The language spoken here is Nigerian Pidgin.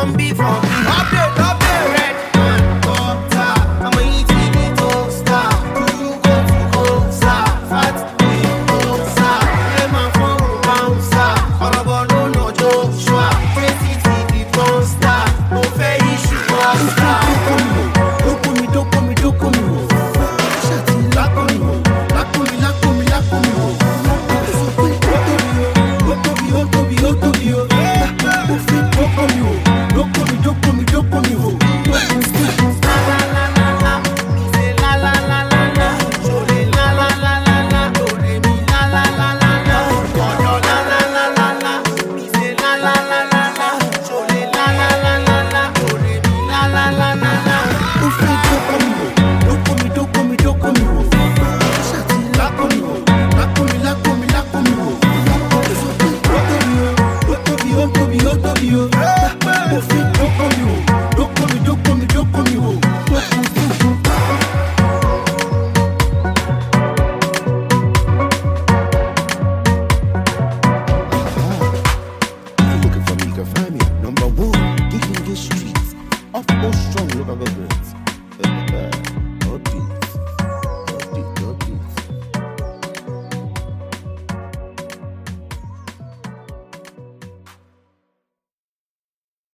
won't be for me. Update, update. Red man, butter. I'm a eating it toaster. Do you go to Costa? Fat Costa. I'm a phone bouncer. Horrible, no Joshua. Crazy TV monster. No fair issue monster. Find me at number 1, digging the streets of most strong local governments.